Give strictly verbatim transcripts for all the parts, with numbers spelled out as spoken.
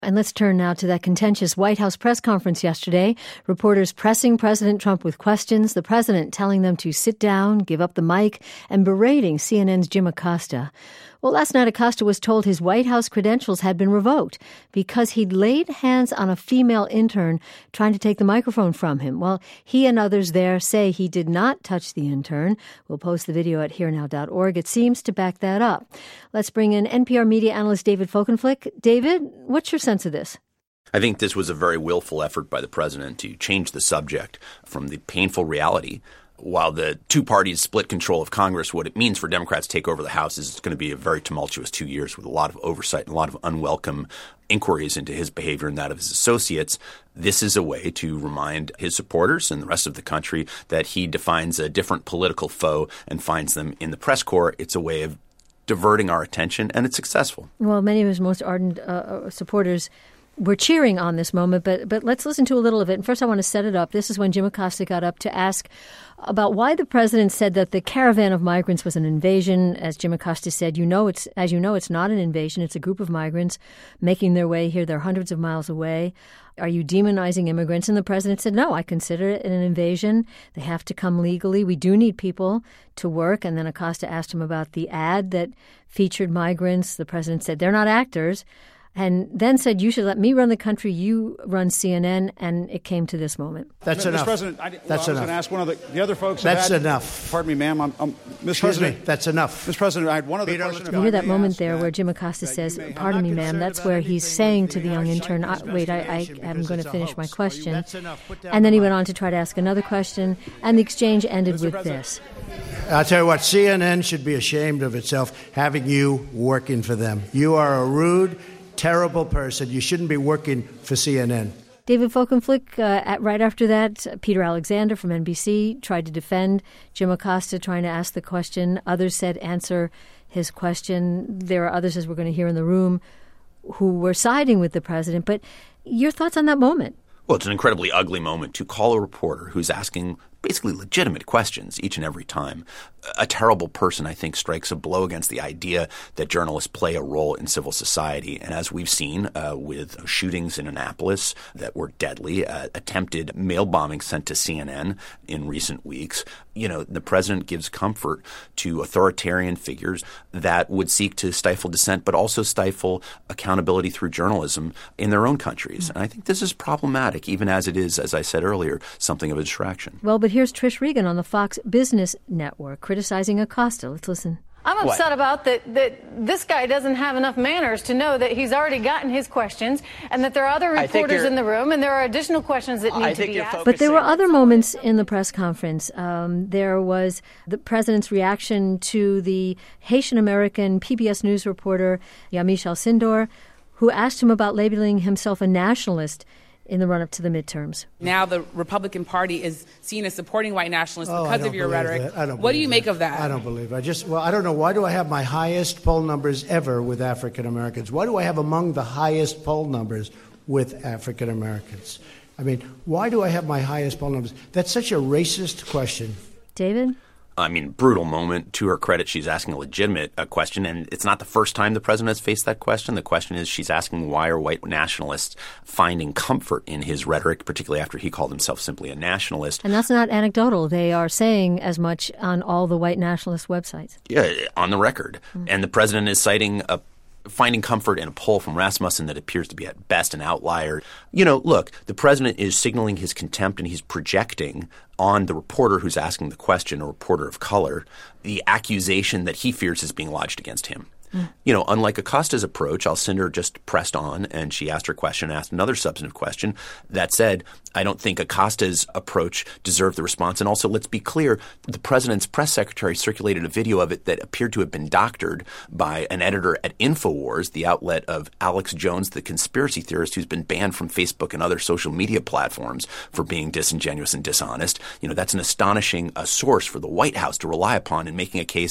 And let's turn now to that contentious White House press conference yesterday. Reporters pressing President Trump with questions, the president telling them to sit down, give up the mic, and berating C N N's Jim Acosta. Well, last night Acosta was told his White House credentials had been revoked because he'd laid hands on a female intern trying to take the microphone from him. Well, he and others there say he did not touch the intern. We'll post the video at here now dot org. It seems to back that up. Let's bring in N P R media analyst David Folkenflik. David, what's your sense of this? I think this was a very willful effort by the president to change the subject from the painful reality. While the two parties split control of Congress, what it means for Democrats to take over the House is it's going to be a very tumultuous two years with a lot of oversight and a lot of unwelcome inquiries into his behavior and that of his associates. This is a way to remind his supporters and the rest of the country that he defines a different political foe and finds them in the press corps. It's a way of diverting our attention, and it's successful. Well, many of his most ardent uh, supporters were cheering on this moment, but but let's listen to a little of it. And first I want to set it up. This is when Jim Acosta got up to ask about why the president said that the caravan of migrants was an invasion. As Jim Acosta said, you know, it's as you know, it's not an invasion. It's a group of migrants making their way here. They're hundreds of miles away. Are you demonizing immigrants? And the president said, no, I consider it an invasion. They have to come legally. We do need people to work. And then Acosta asked him about the ad that featured migrants. The president said, they're not actors. And then said, you should let me run the country, you run C N N, and it came to this moment. That's Mister enough. President, I, well, that's I was enough. going to ask one of the, the other folks. That's had, enough. Pardon me, ma'am. I'm, I'm, Mister Excuse President, me. That's enough. Mister President, I had one other Peter, question. You hear that moment asked, there where Jim Acosta says, pardon me, ma'am, that's where he's saying to the young intern, I, wait, I, I am going to finish my question. And then he went on to try to ask another question, and the exchange ended with this. I'll tell you what, C N N should be ashamed of itself having you working for them. You are a rude, terrible person. You shouldn't be working for C N N. David Folkenflik, uh, at, right after that, Peter Alexander from N B C tried to defend Jim Acosta, trying to ask the question. Others said answer his question. There are others, as we're going to hear in the room, who were siding with the president. But your thoughts on that moment? Well, it's an incredibly ugly moment to call a reporter who's asking basically legitimate questions each and every time. A terrible person, I think, strikes a blow against the idea that journalists play a role in civil society. And as we've seen uh, with shootings in Annapolis that were deadly, uh, attempted mail bombing sent to C N N in recent weeks, you know, the president gives comfort to authoritarian figures that would seek to stifle dissent, but also stifle accountability through journalism in their own countries. And I think this is problematic, even as it is, as I said earlier, something of a distraction. Well, but here's Trish Regan on the Fox Business Network criticizing Acosta. Let's listen. I'm upset what? about that, that this guy doesn't have enough manners to know that he's already gotten his questions and that there are other reporters in the room and there are additional questions that need I to be asked. But there were other moments in the press conference. Um, there was the president's reaction to the Haitian-American P B S News reporter Yamiche Alcindor, who asked him about labeling himself a nationalist in the run-up to the midterms. Now the Republican Party is seen as supporting white nationalists Oh, because of your rhetoric. That. I don't what do you that. make of that? I don't believe it. I just, well, I don't know. Why do I have my highest poll numbers ever with African Americans? Why do I have among the highest poll numbers with African Americans? I mean, why do I have my highest poll numbers? That's such a racist question. David? I mean, brutal moment. To her credit, she's asking a legitimate uh, question, and it's not the first time the president has faced that question. The question is she's asking why are white nationalists finding comfort in his rhetoric, particularly after he called himself simply a nationalist. And that's not anecdotal. They are saying as much on all the white nationalist websites. Yeah, on the record. Mm. And the president is citing a finding comfort in a poll from Rasmussen that appears to be at best an outlier. You know, look, the president is signaling his contempt and he's projecting on the reporter who's asking the question, a reporter of color, the accusation that he fears is being lodged against him. Mm. You know, unlike Acosta's approach, Alcindor just pressed on and she asked her question, asked another substantive question. That said, I don't think Acosta's approach deserved the response. And also, let's be clear, the president's press secretary circulated a video of it that appeared to have been doctored by an editor at InfoWars, the outlet of Alex Jones, the conspiracy theorist who's been banned from Facebook and other social media platforms for being disingenuous and dishonest. You know, that's an astonishing uh, source for the White House to rely upon in making a case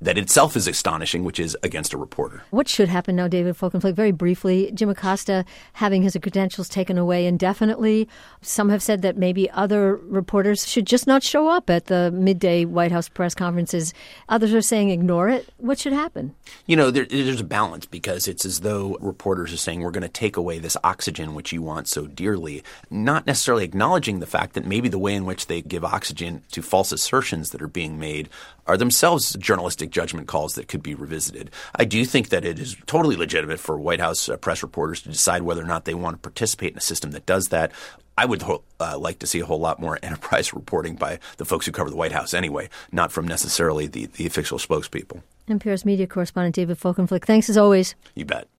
that itself is astonishing, which is against a reporter. What should happen now, David Folkenflik? Very briefly, Jim Acosta having his credentials taken away indefinitely. Some have said that maybe other reporters should just not show up at the midday White House press conferences. Others are saying ignore it. What should happen? You know, there, there's a balance because it's as though reporters are saying we're going to take away this oxygen which you want so dearly, not necessarily acknowledging the fact that maybe the way in which they give oxygen to false assertions that are being made are themselves journalistic judgment calls that could be revisited. I do think that it is totally legitimate for White House uh, press reporters to decide whether or not they want to participate in a system that does that. I would ho- uh, like to see a whole lot more enterprise reporting by the folks who cover the White House anyway, not from necessarily the, the official spokespeople. N P R's media correspondent David Folkenflik, thanks as always. You bet.